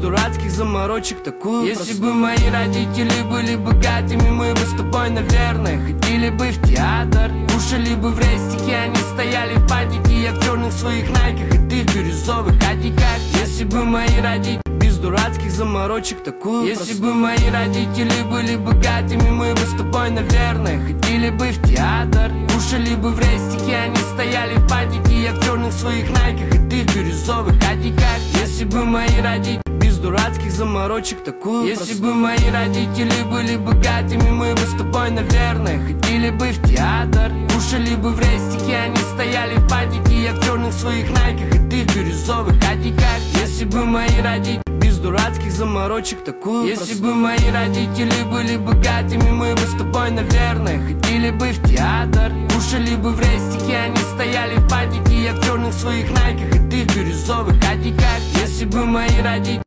дурацких заморочек такую. Если бы мои родители были богатыми, мы бы с тобой, наверное, ходили бы в театр, кушали бы в рестике, они стояли в патике, я в черных своих найках, и ты в бирюзовых адиках. Если бы мои родители без дурацких заморочек такую. Если бы мои родители были богатыми, мы бы с тобой, наверное, ходили бы в театр, кушали бы в рестике, они стояли в патике, я в черных своих найках, и ты в бирюзовых адиках. Если бы мои родители без дурацких заморочек такую. Если бы мои родители были богатыми, мы бы с тобой, наверное, ходили бы в театр, кушали бы в рестике, они стояли в патике, я в черных своих найках, и ты в бирюзовых адиках. Если бы мои родители без дурацких заморочек такую. Если бы мои родители были богатыми, мы бы с тобой, наверное, ходили бы в театр, кушали бы в рестике, они стояли в патике, я в черных своих найках, и ты в бирюзовых адиках. Если бы мои родители